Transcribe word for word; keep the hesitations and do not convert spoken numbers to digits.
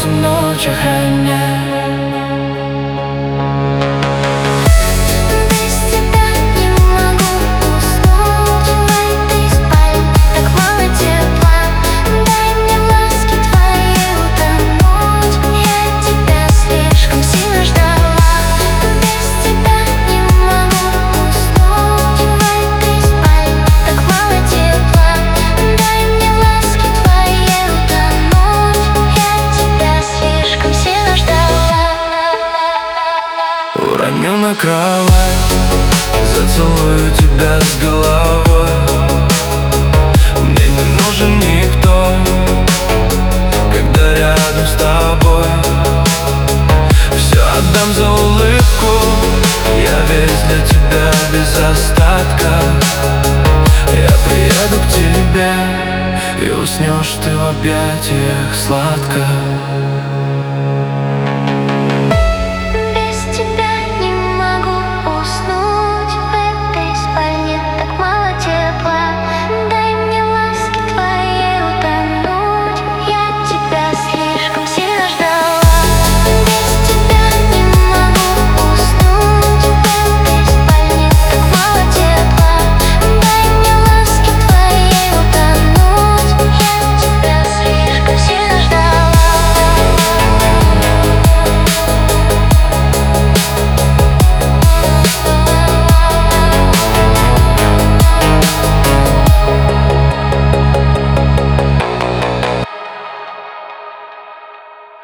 солнце ночь охраняет. Уроню на кровать, зацелую тебя с головой. Мне не нужен никто, когда рядом с тобой. Все отдам за улыбку, я весь для тебя без остатка. Я приеду к тебе, и уснешь ты в объятиях сладко.